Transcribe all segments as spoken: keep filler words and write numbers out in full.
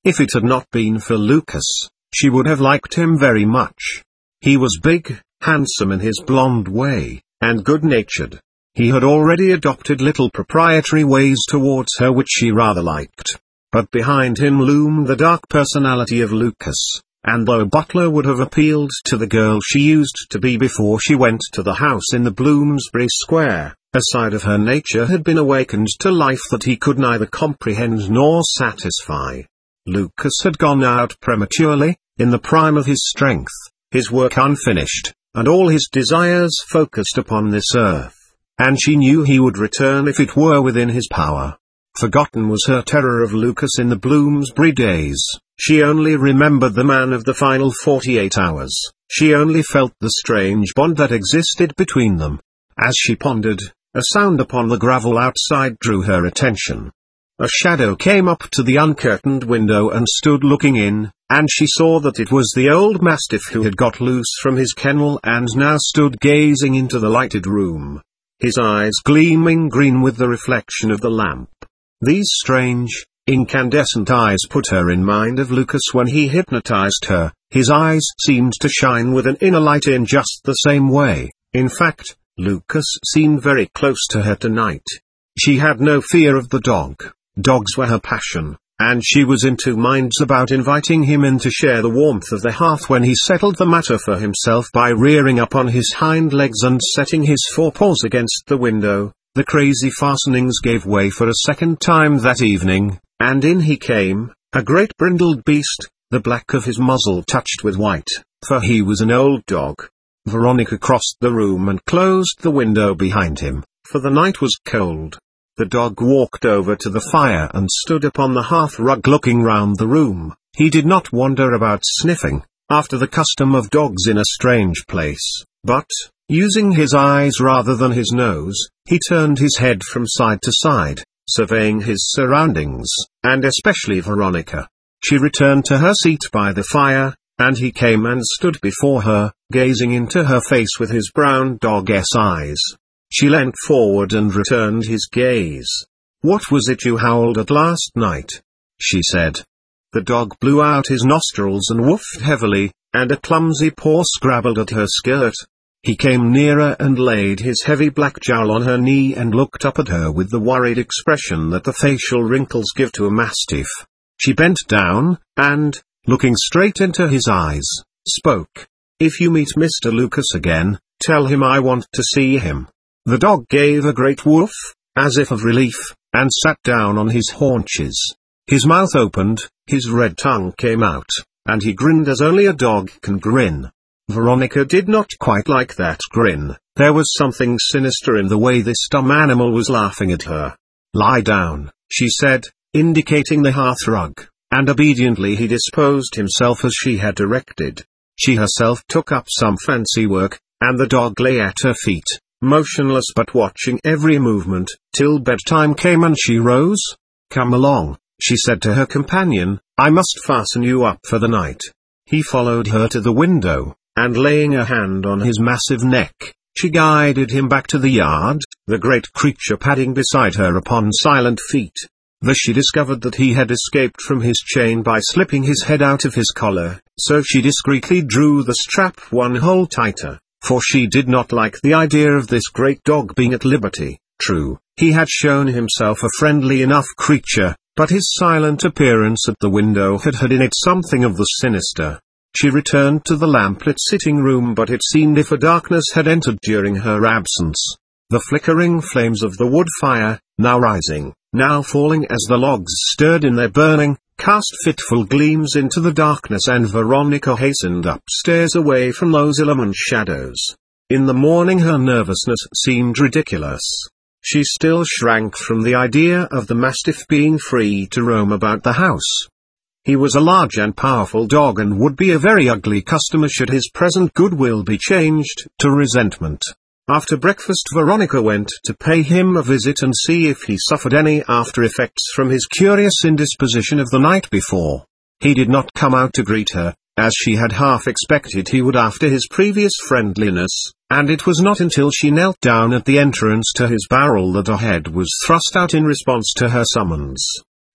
If it had not been for Lucas, she would have liked him very much. He was big, handsome in his blonde way, and good-natured. He had already adopted little proprietary ways towards her which she rather liked. But behind him loomed the dark personality of Lucas, and though Butler would have appealed to the girl she used to be before she went to the house in the Bloomsbury Square, a side of her nature had been awakened to life that he could neither comprehend nor satisfy. Lucas had gone out prematurely, in the prime of his strength, his work unfinished, and all his desires focused upon this earth, and she knew he would return if it were within his power. Forgotten was her terror of Lucas in the Bloomsbury days. She only remembered the man of the final forty-eight hours. She only felt the strange bond that existed between them. As she pondered, a sound upon the gravel outside drew her attention. A shadow came up to the uncurtained window and stood looking in, and she saw that it was the old mastiff who had got loose from his kennel and now stood gazing into the lighted room, his eyes gleaming green with the reflection of the lamp. These strange, incandescent eyes put her in mind of Lucas when he hypnotized her. His eyes seemed to shine with an inner light in just the same way. In fact, Lucas seemed very close to her tonight. She had no fear of the dog. Dogs were her passion, and she was in two minds about inviting him in to share the warmth of the hearth when he settled the matter for himself by rearing up on his hind legs and setting his forepaws against the window. The crazy fastenings gave way for a second time that evening, and in he came, a great brindled beast, the black of his muzzle touched with white, for he was an old dog. Veronica crossed the room and closed the window behind him, for the night was cold. The dog walked over to the fire and stood upon the hearth rug looking round the room. He did not wander about sniffing, after the custom of dogs in a strange place, but, using his eyes rather than his nose, he turned his head from side to side, surveying his surroundings, and especially Veronica. She returned to her seat by the fire, and he came and stood before her, gazing into her face with his brown dog-s eyes. She leant forward and returned his gaze. "What was it you howled at last night?" she said. The dog blew out his nostrils and woofed heavily, and a clumsy paw scrabbled at her skirt. He came nearer and laid his heavy black jowl on her knee and looked up at her with the worried expression that the facial wrinkles give to a mastiff. She bent down, and, looking straight into his eyes, spoke. "If you meet Mister Lucas again, tell him I want to see him." The dog gave a great woof, as if of relief, and sat down on his haunches. His mouth opened, his red tongue came out, and he grinned as only a dog can grin. Veronica did not quite like that grin. There was something sinister in the way this dumb animal was laughing at her. "Lie down," she said, indicating the hearthrug, and obediently he disposed himself as she had directed. She herself took up some fancy work, and the dog lay at her feet, motionless but watching every movement, till bedtime came and she rose. "Come along," she said to her companion, "I must fasten you up for the night." He followed her to the window, and laying a hand on his massive neck, she guided him back to the yard, the great creature padding beside her upon silent feet. Thus she discovered that he had escaped from his chain by slipping his head out of his collar, so she discreetly drew the strap one hole tighter, for she did not like the idea of this great dog being at liberty. True, he had shown himself a friendly enough creature, but his silent appearance at the window had had in it something of the sinister. She returned to the lamplit sitting room, but it seemed if a darkness had entered during her absence. The flickering flames of the wood fire, now rising, now falling as the logs stirred in their burning, cast fitful gleams into the darkness, and Veronica hastened upstairs away from those illumined shadows. In the morning her nervousness seemed ridiculous. She still shrank from the idea of the mastiff being free to roam about the house. He was a large and powerful dog and would be a very ugly customer should his present goodwill be changed to resentment. After breakfast Veronica went to pay him a visit and see if he suffered any after effects from his curious indisposition of the night before. He did not come out to greet her, as she had half expected he would after his previous friendliness, and it was not until she knelt down at the entrance to his barrel that a head was thrust out in response to her summons.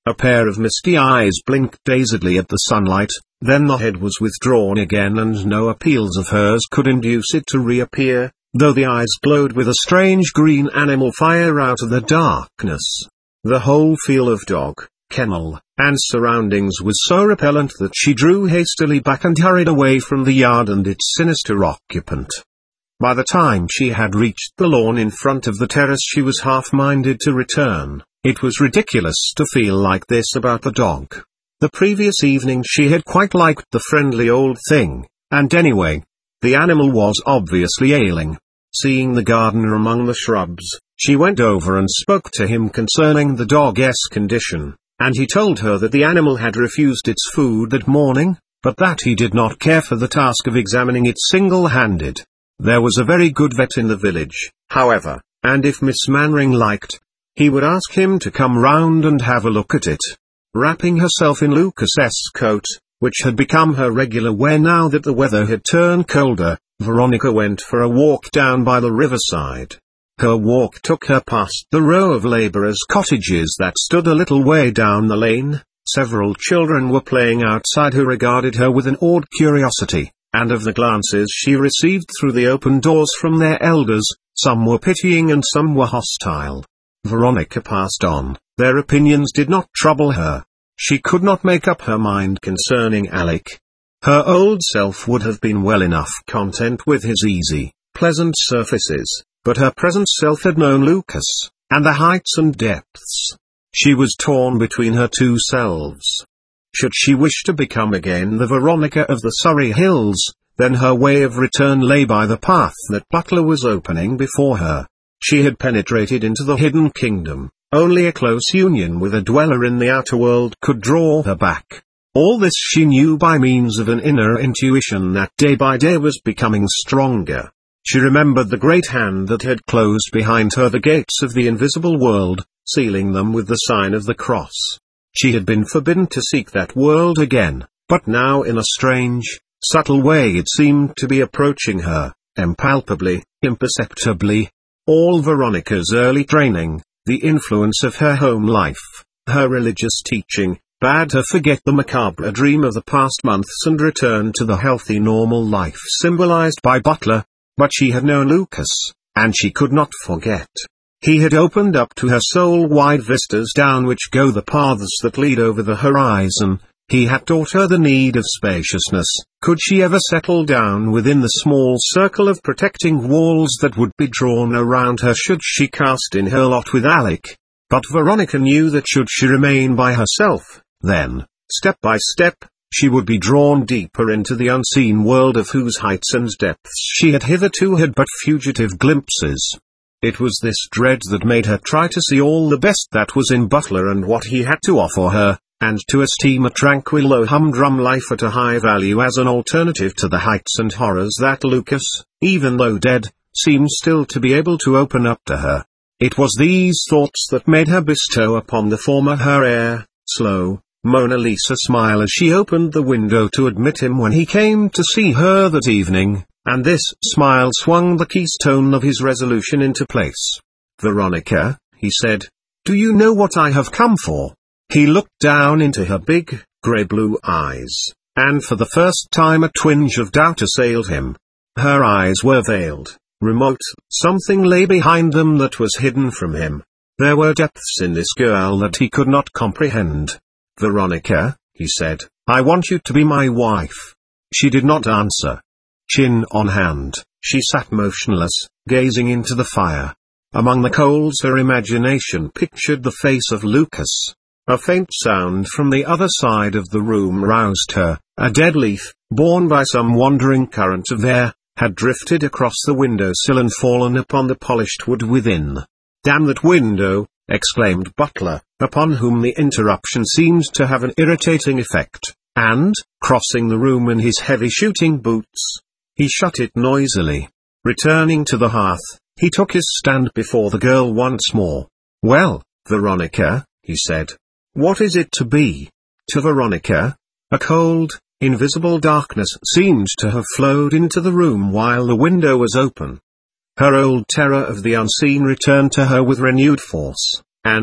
A pair of misty eyes blinked dazedly at the sunlight, then the head was withdrawn again and no appeals of hers could induce it to reappear, though the eyes glowed with a strange green animal fire out of the darkness. The whole feel of dog, kennel, and surroundings was so repellent that she drew hastily back and hurried away from the yard and its sinister occupant. By the time she had reached the lawn in front of the terrace she was half-minded to return. It was ridiculous to feel like this about the dog. The previous evening she had quite liked the friendly old thing, and anyway, the animal was obviously ailing. Seeing the gardener among the shrubs, she went over and spoke to him concerning the dog's condition, and he told her that the animal had refused its food that morning, but that he did not care for the task of examining it single-handed. There was a very good vet in the village, however, and if Miss Mannering liked, he would ask him to come round and have a look at it. Wrapping herself in Lucas's coat, which had become her regular wear now that the weather had turned colder, Veronica went for a walk down by the riverside. Her walk took her past the row of labourers' cottages that stood a little way down the lane. Several children were playing outside who regarded her with an awed curiosity, and of the glances she received through the open doors from their elders, some were pitying and some were hostile. Veronica passed on. Their opinions did not trouble her. She could not make up her mind concerning Alec. Her old self would have been well enough content with his easy, pleasant surfaces, but her present self had known Lucas, and the heights and depths. She was torn between her two selves. Should she wish to become again the Veronica of the Surrey Hills, then her way of return lay by the path that Butler was opening before her. She had penetrated into the hidden kingdom. Only a close union with a dweller in the outer world could draw her back. All this she knew by means of an inner intuition that day by day was becoming stronger. She remembered the great hand that had closed behind her the gates of the invisible world, sealing them with the sign of the cross. She had been forbidden to seek that world again, but now in a strange, subtle way it seemed to be approaching her, impalpably, imperceptibly. All Veronica's early training, the influence of her home life, her religious teaching, bade her forget the macabre dream of the past months and return to the healthy normal life symbolized by Butler. But she had known Lucas, and she could not forget. He had opened up to her soul wide vistas down which go the paths that lead over the horizon. He had taught her the need of spaciousness. Could she ever settle down within the small circle of protecting walls that would be drawn around her should she cast in her lot with Alec? But Veronica knew that should she remain by herself, then, step by step, she would be drawn deeper into the unseen world of whose heights and depths she had hitherto had but fugitive glimpses. It was this dread that made her try to see all the best that was in Butler and what he had to offer her, and to esteem a tranquil low humdrum life at a high value as an alternative to the heights and horrors that Lucas, even though dead, seemed still to be able to open up to her. It was these thoughts that made her bestow upon the former her air, slow, Mona Lisa smile as she opened the window to admit him when he came to see her that evening, and this smile swung the keystone of his resolution into place. "Veronica," he said, "do you know what I have come for?" He looked down into her big, grey-blue eyes, and for the first time a twinge of doubt assailed him. Her eyes were veiled, remote, something lay behind them that was hidden from him. There were depths in this girl that he could not comprehend. "Veronica," he said, "I want you to be my wife." She did not answer. Chin on hand, she sat motionless, gazing into the fire. Among the coals her imagination pictured the face of Lucas. A faint sound from the other side of the room roused her. A dead leaf, borne by some wandering current of air, had drifted across the window-sill and fallen upon the polished wood within. "Damn that window!" exclaimed Butler, upon whom the interruption seemed to have an irritating effect, and, crossing the room in his heavy shooting boots, he shut it noisily. Returning to the hearth, he took his stand before the girl once more. "Well, Veronica," he said, "what is it to be?" To Veronica, a cold, invisible darkness seemed to have flowed into the room while the window was open. Her old terror of the unseen returned to her with renewed force, and,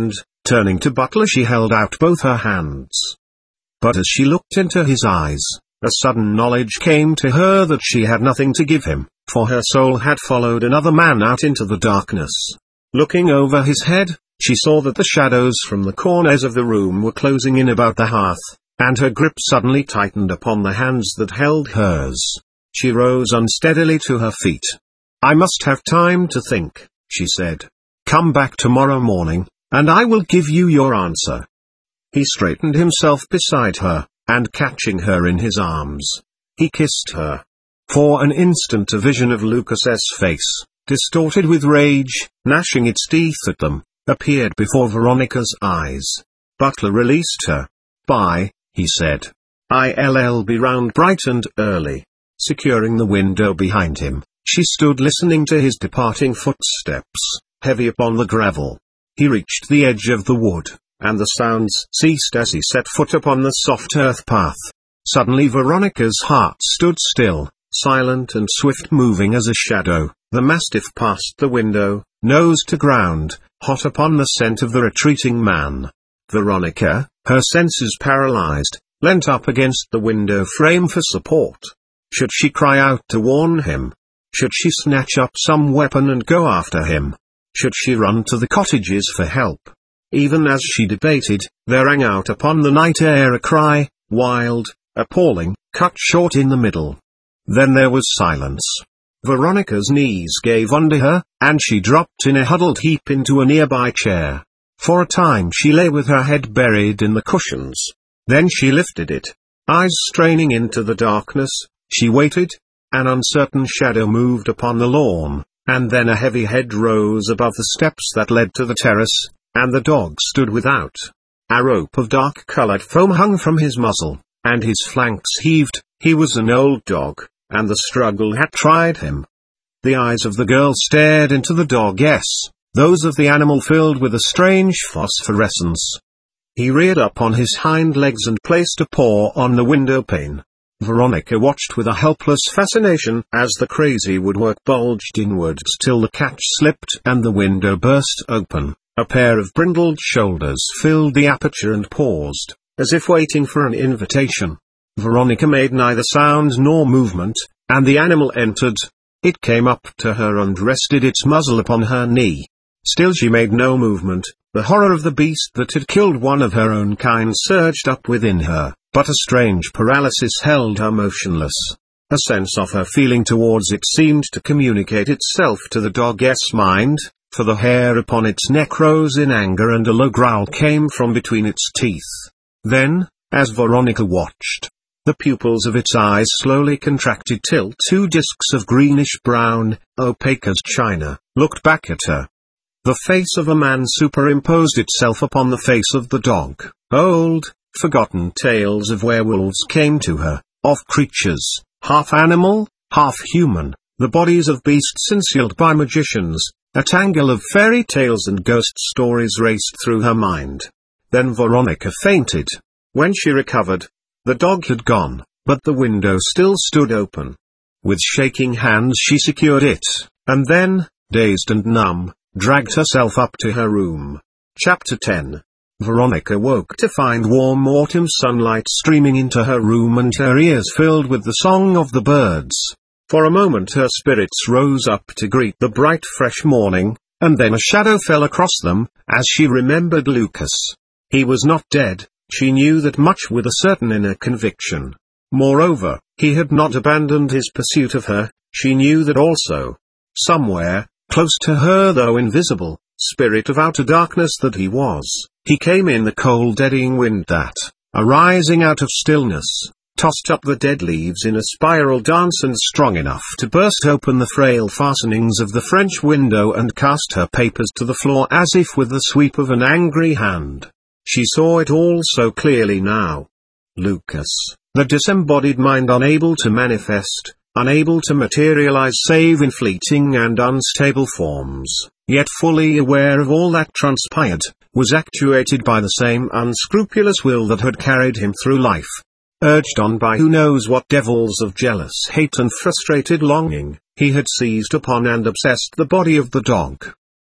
Turning to Butler, she held out both her hands. But as she looked into his eyes, a sudden knowledge came to her that she had nothing to give him, for her soul had followed another man out into the darkness. Looking over his head, she saw that the shadows from the corners of the room were closing in about the hearth, and her grip suddenly tightened upon the hands that held hers. She rose unsteadily to her feet. "I must have time to think," she said. "Come back tomorrow morning, and I will give you your answer." He straightened himself beside her, and catching her in his arms, he kissed her. For an instant a vision of Lucas's face, distorted with rage, gnashing its teeth at them, appeared before Veronica's eyes. Butler released her. "Bye," he said. "I'll be round bright and early." Securing the window behind him, she stood listening to his departing footsteps, heavy upon the gravel. He reached the edge of the wood, and the sounds ceased as he set foot upon the soft earth path. Suddenly Veronica's heart stood still, silent and swift-moving as a shadow. The mastiff passed the window, nose to ground, hot upon the scent of the retreating man. Veronica, her senses paralyzed, leant up against the window frame for support. Should she cry out to warn him? Should she snatch up some weapon and go after him? Should she run to the cottages for help? Even as she debated, there rang out upon the night air a cry, wild, appalling, cut short in the middle. Then there was silence. Veronica's knees gave under her, and she dropped in a huddled heap into a nearby chair. For a time she lay with her head buried in the cushions. Then she lifted it. Eyes straining into the darkness, she waited. An uncertain shadow moved upon the lawn, and then a heavy head rose above the steps that led to the terrace, and the dog stood without. A rope of dark-colored foam hung from his muzzle, and his flanks heaved. He was an old dog, and the struggle had tried him. The eyes of the girl stared into the dog, yes, those of the animal filled with a strange phosphorescence. He reared up on his hind legs and placed a paw on the window pane. Veronica watched with a helpless fascination as the crazy woodwork bulged inwards till the catch slipped and the window burst open. A pair of brindled shoulders filled the aperture and paused, as if waiting for an invitation. Veronica made neither sound nor movement, and the animal entered. It came up to her and rested its muzzle upon her knee. Still she made no movement. The horror of the beast that had killed one of her own kind surged up within her, but a strange paralysis held her motionless. A sense of her feeling towards it seemed to communicate itself to the dog's mind, for the hair upon its neck rose in anger and a low growl came from between its teeth. Then, as Veronica watched, the pupils of its eyes slowly contracted till two discs of greenish-brown, opaque as china, looked back at her. The face of a man superimposed itself upon the face of the dog. Old, forgotten tales of werewolves came to her, of creatures, half animal, half human, the bodies of beasts concealed by magicians. A tangle of fairy tales and ghost stories raced through her mind. Then Veronica fainted. When she recovered, the dog had gone, but the window still stood open. With shaking hands she secured it, and then, dazed and numb, dragged herself up to her room. Chapter ten. Veronica woke to find warm autumn sunlight streaming into her room and her ears filled with the song of the birds. For a moment her spirits rose up to greet the bright fresh morning, and then a shadow fell across them, as she remembered Lucas. He was not dead, she knew that much with a certain inner conviction. Moreover, he had not abandoned his pursuit of her, she knew that also. Somewhere, close to her though invisible, spirit of outer darkness that he was, he came in the cold eddying wind that, arising out of stillness, tossed up the dead leaves in a spiral dance and strong enough to burst open the frail fastenings of the French window and cast her papers to the floor as if with the sweep of an angry hand. She saw it all so clearly now. Lucas, the disembodied mind unable to manifest, unable to materialize save in fleeting and unstable forms, yet fully aware of all that transpired, was actuated by the same unscrupulous will that had carried him through life. Urged on by who knows what devils of jealous hate and frustrated longing, he had seized upon and obsessed the body of the dog.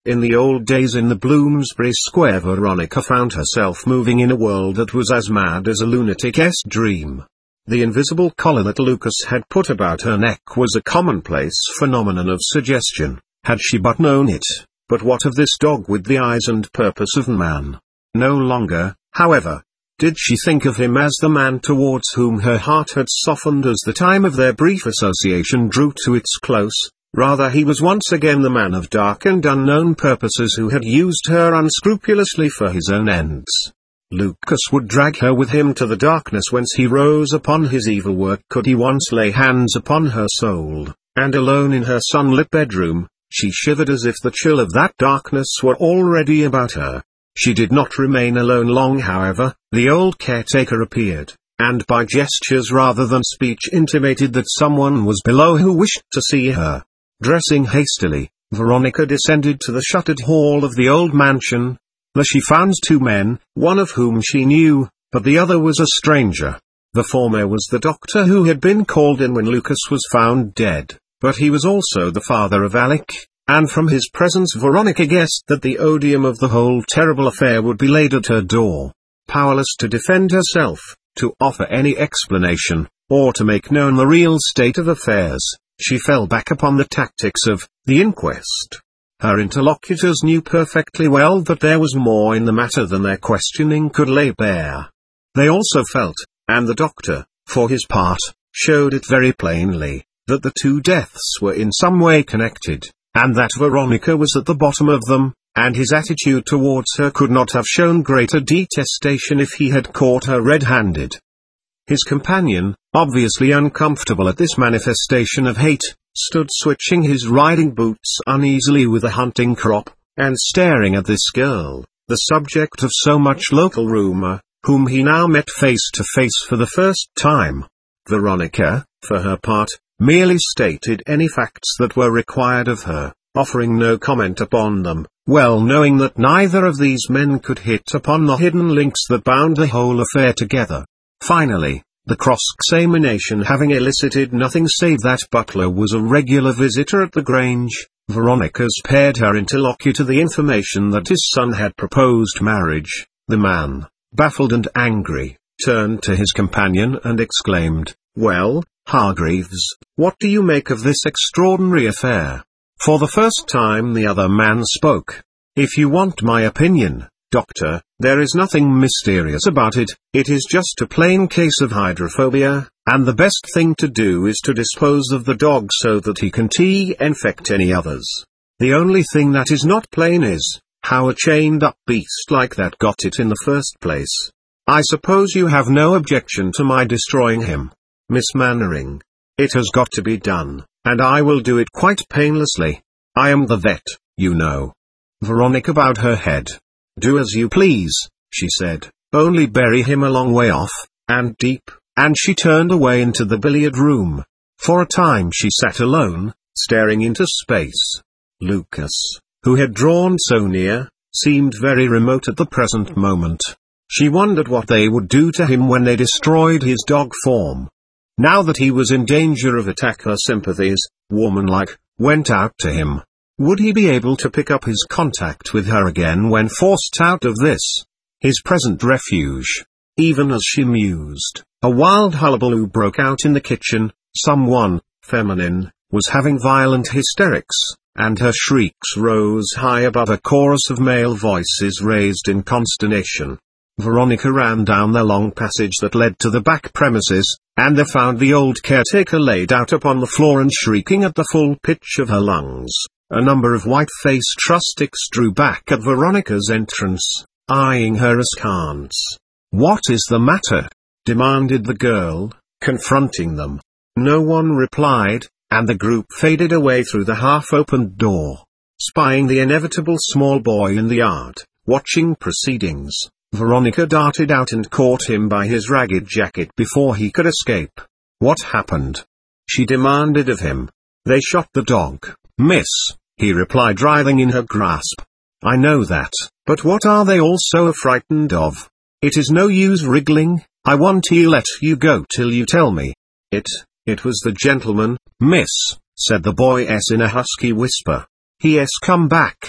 In the old days in the Bloomsbury Square, Veronica found herself moving in a world that was as mad as a lunatic's dream. The invisible collar that Lucas had put about her neck was a commonplace phenomenon of suggestion, had she but known it. But what of this dog with the eyes and purpose of man? No longer, however, did she think of him as the man towards whom her heart had softened as the time of their brief association drew to its close. Rather, he was once again the man of dark and unknown purposes who had used her unscrupulously for his own ends. Lucas would drag her with him to the darkness whence he rose upon his evil work could he once lay hands upon her soul, and alone in her sunlit bedroom, she shivered as if the chill of that darkness were already about her. She did not remain alone long, however. The old caretaker appeared, and by gestures rather than speech intimated that someone was below who wished to see her. Dressing hastily, Veronica descended to the shuttered hall of the old mansion. There she found two men, one of whom she knew, but the other was a stranger. The former was the doctor who had been called in when Lucas was found dead, but he was also the father of Alec, and from his presence Veronica guessed that the odium of the whole terrible affair would be laid at her door. Powerless to defend herself, to offer any explanation, or to make known the real state of affairs, she fell back upon the tactics of the inquest. Her interlocutors knew perfectly well that there was more in the matter than their questioning could lay bare. They also felt, and the doctor, for his part, showed it very plainly, that the two deaths were in some way connected, and that Veronica was at the bottom of them, and his attitude towards her could not have shown greater detestation if he had caught her red-handed. His companion, obviously uncomfortable at this manifestation of hate, stood switching his riding boots uneasily with a hunting crop, and staring at this girl, the subject of so much local rumor, whom he now met face to face for the first time. Veronica, for her part, merely stated any facts that were required of her, offering no comment upon them, well knowing that neither of these men could hit upon the hidden links that bound the whole affair together. Finally, the cross-examination having elicited nothing save that Butler was a regular visitor at the Grange, Veronica spared her interlocutor the information that his son had proposed marriage. The man, baffled and angry, turned to his companion and exclaimed, "Well, Hargreaves, what do you make of this extraordinary affair?" For the first time the other man spoke. "If you want my opinion, Doctor, there is nothing mysterious about it. It is just a plain case of hydrophobia, and the best thing to do is to dispose of the dog so that he can infect any others. The only thing that is not plain is, how a chained-up beast like that got it in the first place. I suppose you have no objection to my destroying him, Miss Mannering. It has got to be done, and I will do it quite painlessly. I am the vet, you know." Veronica bowed her head. "Do as you please," she said, "only bury him a long way off, and deep," and she turned away into the billiard room. For a time she sat alone, staring into space. Lucas, who had drawn so near, seemed very remote at the present moment. She wondered what they would do to him when they destroyed his dog form. Now that he was in danger of attack, her sympathies, woman-like, went out to him. Would he be able to pick up his contact with her again when forced out of this, his present refuge? Even as she mused, a wild hullabaloo broke out in the kitchen. Someone, feminine, was having violent hysterics, and her shrieks rose high above a chorus of male voices raised in consternation. Veronica ran down the long passage that led to the back premises, and there found the old caretaker laid out upon the floor and shrieking at the full pitch of her lungs. A number of white-faced rustics drew back at Veronica's entrance, eyeing her askance. "What is the matter?" demanded the girl, confronting them. No one replied, and the group faded away through the half-opened door. Spying the inevitable small boy in the yard, watching proceedings, Veronica darted out and caught him by his ragged jacket before he could escape. "What happened?" she demanded of him. "They shot the dog, miss," he replied, writhing in her grasp. "I know that, but what are they all so frightened of? It is no use wriggling. I want to let you go till you tell me." It, it was the gentleman, miss," said the boy S in a husky whisper. "He has come back.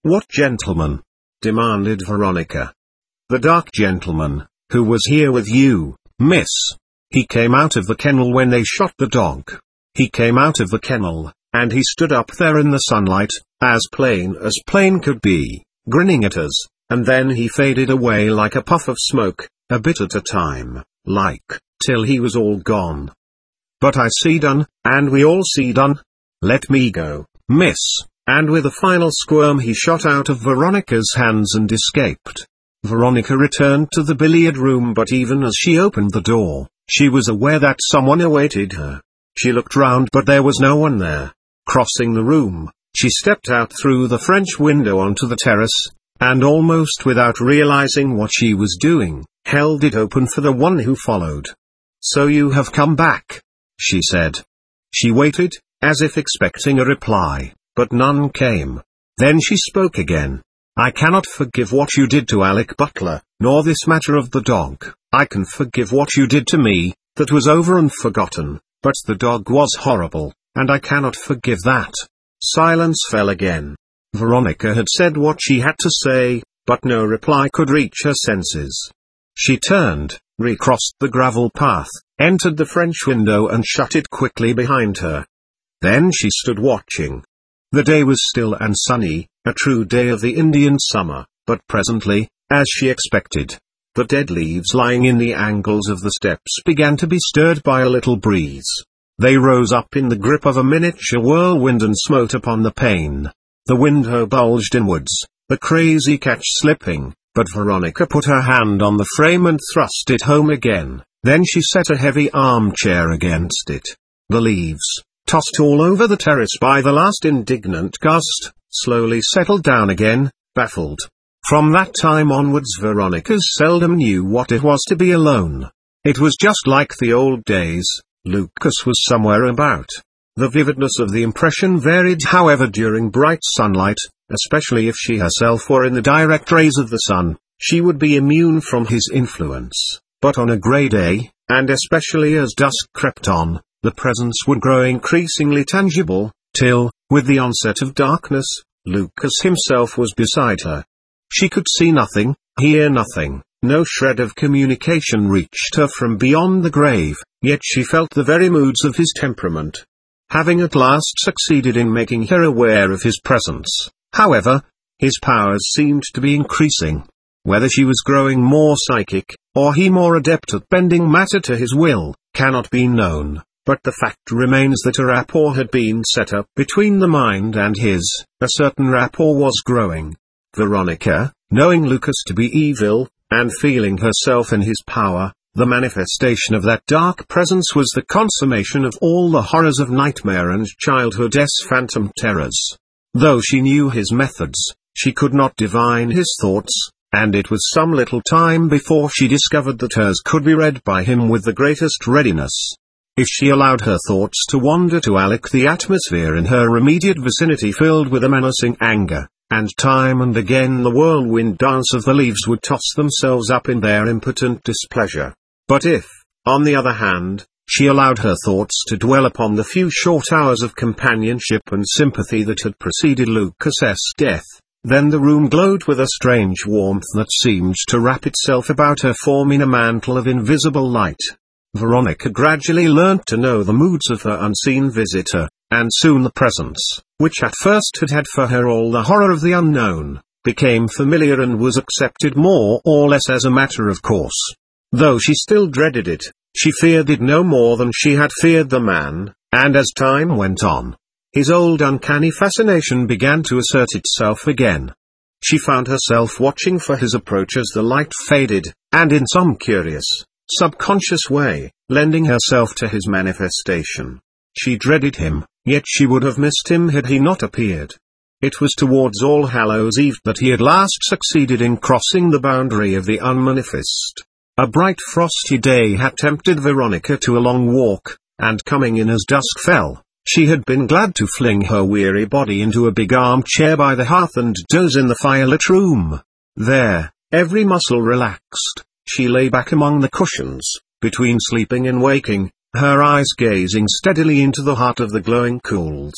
"What gentleman?" demanded Veronica. "The dark gentleman, who was here with you, miss. He came out of the kennel when they shot the dog. He came out of the kennel, and he stood up there in the sunlight, as plain as plain could be, grinning at us, and then he faded away like a puff of smoke, a bit at a time, like, till he was all gone. But I see done, and we all see done. Let me go, miss," and with a final squirm he shot out of Veronica's hands and escaped. Veronica returned to the billiard room, but even as she opened the door, she was aware that someone awaited her. She looked round, but there was no one there. Crossing the room, she stepped out through the French window onto the terrace, and almost without realizing what she was doing, held it open for the one who followed. "So you have come back," she said. She waited, as if expecting a reply, but none came. Then she spoke again. "I cannot forgive what you did to Alec Butler, nor this matter of the dog. I can forgive what you did to me, that was over and forgotten, but the dog was horrible, and I cannot forgive that." Silence fell again. Veronica had said what she had to say, but no reply could reach her senses. She turned, recrossed the gravel path, entered the French window and shut it quickly behind her. Then she stood watching. The day was still and sunny, a true day of the Indian summer, but presently, as she expected, the dead leaves lying in the angles of the steps began to be stirred by a little breeze. They rose up in the grip of a miniature whirlwind and smote upon the pane. The window bulged inwards, the crazy catch slipping, but Veronica put her hand on the frame and thrust it home again. Then she set a heavy armchair against it. The leaves, tossed all over the terrace by the last indignant gust, slowly settled down again, baffled. From that time onwards Veronica seldom knew what it was to be alone. It was just like the old days. Lucas was somewhere about. The vividness of the impression varied however during bright sunlight, especially if she herself were in the direct rays of the sun, she would be immune from his influence, but on a grey day, and especially as dusk crept on, the presence would grow increasingly tangible, till, with the onset of darkness, Lucas himself was beside her. She could see nothing, hear nothing, no shred of communication reached her from beyond the grave, yet she felt the very moods of his temperament. Having at last succeeded in making her aware of his presence, however, his powers seemed to be increasing. Whether she was growing more psychic, or he more adept at bending matter to his will, cannot be known, but the fact remains that a rapport had been set up between the mind and his. A certain rapport was growing. Veronica, knowing Lucas to be evil, and feeling herself in his power, the manifestation of that dark presence was the consummation of all the horrors of nightmare and childhood's phantom terrors. Though she knew his methods, she could not divine his thoughts, and it was some little time before she discovered that hers could be read by him with the greatest readiness. If she allowed her thoughts to wander to Alec, the atmosphere in her immediate vicinity filled with a menacing anger, and time and again the whirlwind dance of the leaves would toss themselves up in their impotent displeasure. But if, on the other hand, she allowed her thoughts to dwell upon the few short hours of companionship and sympathy that had preceded Lucas's death, then the room glowed with a strange warmth that seemed to wrap itself about her, forming a mantle of invisible light. Veronica gradually learnt to know the moods of her unseen visitor, and soon the presence, which at first had had for her all the horror of the unknown, became familiar and was accepted more or less as a matter of course. Though she still dreaded it, she feared it no more than she had feared the man, and as time went on, his old uncanny fascination began to assert itself again. She found herself watching for his approach as the light faded, and in some curious, subconscious way, lending herself to his manifestation. She dreaded him, yet she would have missed him had he not appeared. It was towards All Hallows Eve that he at last succeeded in crossing the boundary of the unmanifest. A bright frosty day had tempted Veronica to a long walk, and coming in as dusk fell, she had been glad to fling her weary body into a big armchair by the hearth and doze in the firelit room. There, every muscle relaxed, she lay back among the cushions, between sleeping and waking, her eyes gazing steadily into the heart of the glowing coals.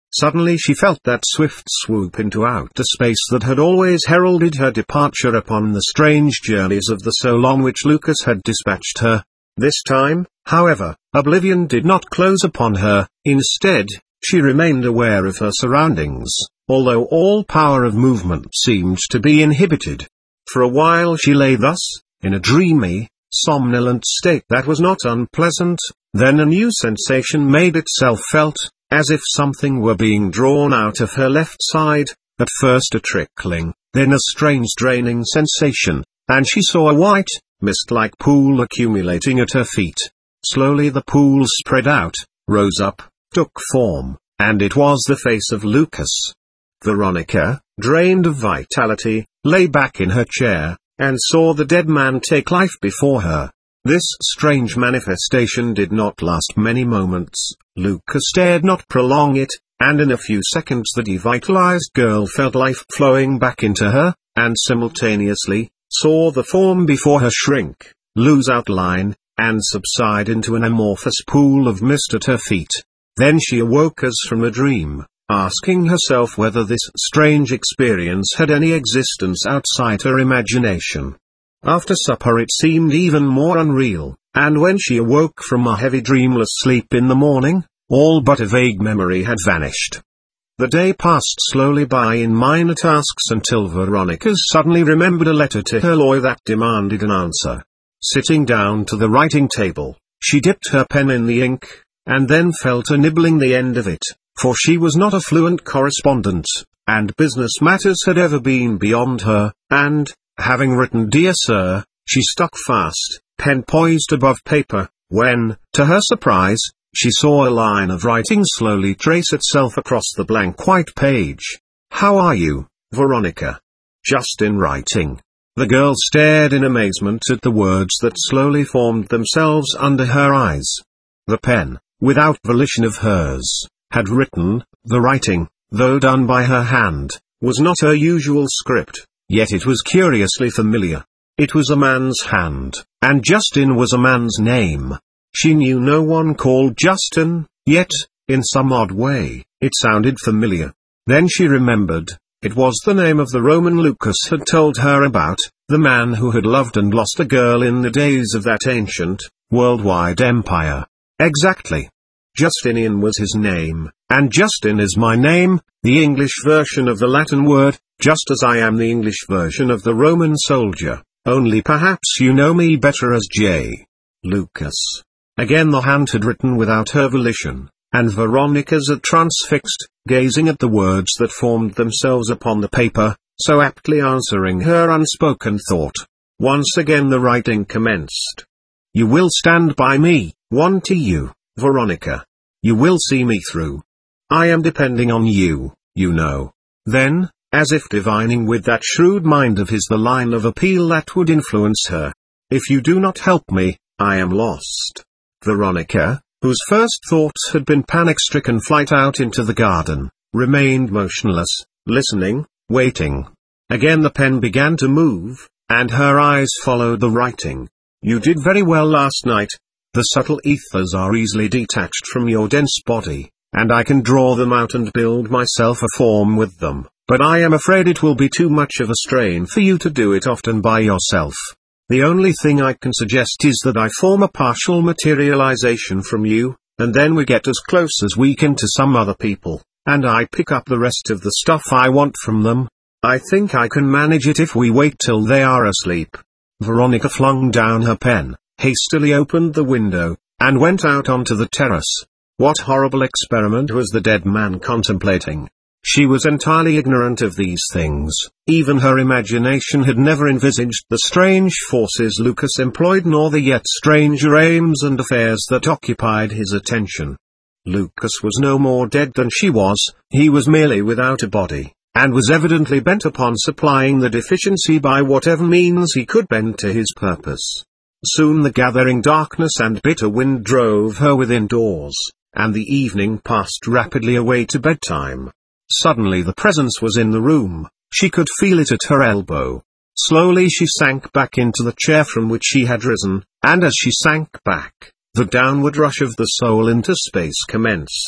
Suddenly she felt that swift swoop into outer space that had always heralded her departure upon the strange journeys of the soul on which Lucas had dispatched her. This time, however, oblivion did not close upon her. Instead, she remained aware of her surroundings, although all power of movement seemed to be inhibited. For a while she lay thus, in a dreamy, somnolent state that was not unpleasant. Then a new sensation made itself felt, as if something were being drawn out of her left side, at first a trickling, then a strange draining sensation, and she saw a white, mist-like pool accumulating at her feet. Slowly the pool spread out, rose up, took form, and it was the face of Lucas. Veronica, drained of vitality, lay back in her chair, and saw the dead man take life before her. This strange manifestation did not last many moments. Lucas dared not prolong it, and in a few seconds the devitalized girl felt life flowing back into her, and simultaneously, saw the form before her shrink, lose outline, and subside into an amorphous pool of mist at her feet. Then she awoke as from a dream, asking herself whether this strange experience had any existence outside her imagination. After supper it seemed even more unreal, and when she awoke from a heavy dreamless sleep in the morning, all but a vague memory had vanished. The day passed slowly by in minor tasks until Veronica suddenly remembered a letter to her lawyer that demanded an answer. Sitting down to the writing table, she dipped her pen in the ink, and then fell to nibbling the end of it, for she was not a fluent correspondent, and business matters had ever been beyond her, and, having written "Dear Sir," she stuck fast, pen poised above paper, when, to her surprise, she saw a line of writing slowly trace itself across the blank white page. "How are you, Veronica?" "Just in writing." The girl stared in amazement at the words that slowly formed themselves under her eyes. The pen, without volition of hers, had written. The writing, though done by her hand, was not her usual script. Yet it was curiously familiar. It was a man's hand, and Justin was a man's name. She knew no one called Justin, yet, in some odd way, it sounded familiar. Then she remembered, it was the name of the Roman Lucas had told her about, the man who had loved and lost a girl in the days of that ancient, worldwide empire. Exactly. Justinian was his name, and Justin is my name, the English version of the Latin word, just as I am the English version of the Roman soldier, only perhaps you know me better as J. Lucas. Again the hand had written without her volition, and Veronica's at transfixed, gazing at the words that formed themselves upon the paper, so aptly answering her unspoken thought. Once again the writing commenced. "You will stand by me, one to you, Veronica. You will see me through. I am depending on you, you know." Then, as if divining with that shrewd mind of his the line of appeal that would influence her, "If you do not help me, I am lost." Veronica, whose first thoughts had been panic-stricken flight out into the garden, remained motionless, listening, waiting. Again the pen began to move, and her eyes followed the writing. "You did very well last night. The subtle ethers are easily detached from your dense body, and I can draw them out and build myself a form with them, but I am afraid it will be too much of a strain for you to do it often by yourself. The only thing I can suggest is that I form a partial materialization from you, and then we get as close as we can to some other people, and I pick up the rest of the stuff I want from them. I think I can manage it if we wait till they are asleep." Veronica flung down her pen, hastily opened the window, and went out onto the terrace. What horrible experiment was the dead man contemplating? She was entirely ignorant of these things. Even her imagination had never envisaged the strange forces Lucas employed nor the yet stranger aims and affairs that occupied his attention. Lucas was no more dead than she was, he was merely without a body, and was evidently bent upon supplying the deficiency by whatever means he could bend to his purpose. Soon the gathering darkness and bitter wind drove her within doors, and the evening passed rapidly away to bedtime. Suddenly the presence was in the room, she could feel it at her elbow. Slowly she sank back into the chair from which she had risen, and as she sank back, the downward rush of the soul into space commenced.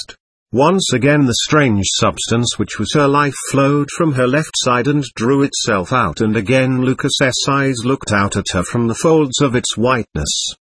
Once again the strange substance which was her life flowed from her left side and drew itself out, and again Lucas's eyes looked out at her from the folds of its whiteness.